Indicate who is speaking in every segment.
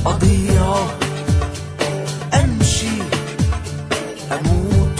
Speaker 1: أضيع، أمشي، أموت،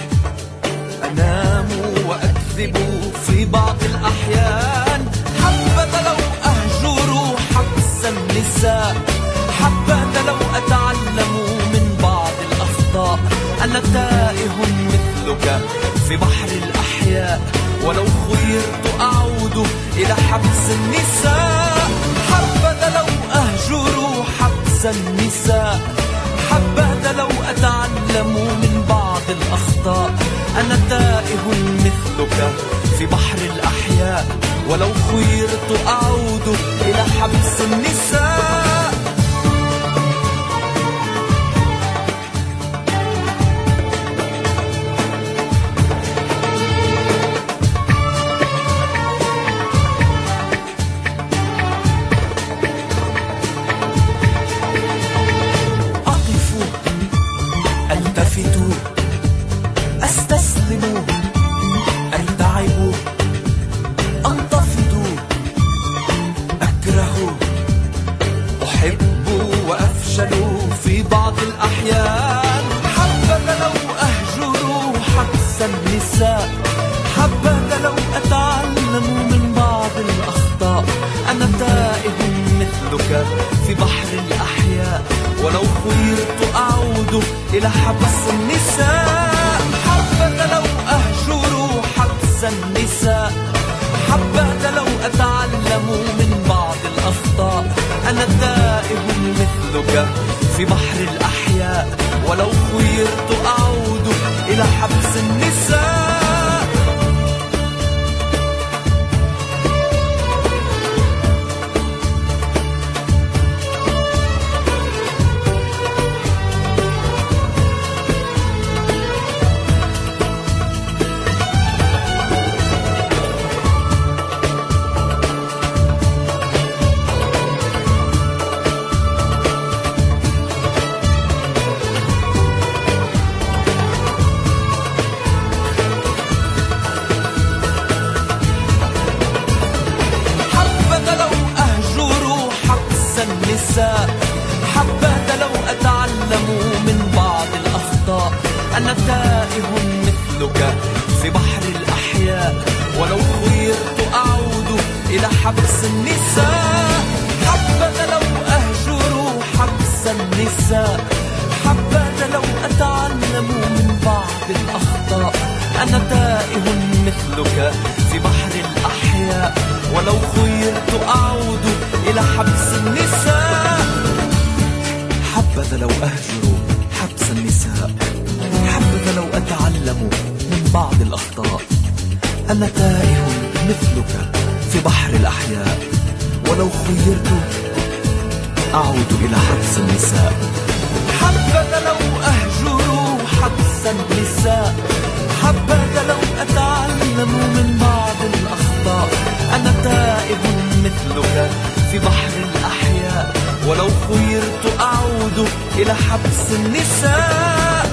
Speaker 1: أنام وأكذب في بعض الأحيان. حبذا لو أهجر حبس النساء، حبذا لو أتعلم من بعض الأخطاء. أنا تائه مثلك في بحر الأحياء، ولو خيرت أعود إلى حبس النساء. حبذا لو أهجر حبس النساء، حبذا لو أتعلم من بعض الأخطاء. أنا تائه مثلك في بحر الأحياء، ولو خيرت أعود إلى حبس النساء. ألتفت، أستسلم، أرتعب، أنتفض، أكره، أحب وأفشل في بعض الأحيان. حبذا لو أهجر حبس النساء، حبذا لو أتعلم من بعض الأخطاء. أنا تائه مثلك في بحر الأحياء، ولو خيرت أعود إلى حبس النساء. حبذا لو أهجر حبس النساء، حبذا لو أتعلم من بعض الأخطاء. أنا تائه مثلك في بحر الأحياء، ولو خيرت أعود إلى حبس النساء. حبذا لو أتعلم من بعض الأخطاء. أنا تائه مثلك في بحر الأحياء، ولو خيرت أعود إلى حبس النساء. حبذا لو أهجر حبس النساء، حبذا لو أتعلم من بعض الأخطاء. أنا تائه مثلك في بحر الأحياء، ولو خيرت أعود إلى حبس النساء. حبذا لو أهجر حبس النساء، حبذا لو أتعلم من بعض الأخطاء. أنا تائه مثلك في بحر الأحياء، ولو خيرت أعود إلى حبس النساء. حبذا لو أهجر حبس النساء، حبذا لو أتعلم من بعض الأخطاء. أنا تائه مثلك في بحر الأحياء، ولو خيرت أعود إلى حبس النساء.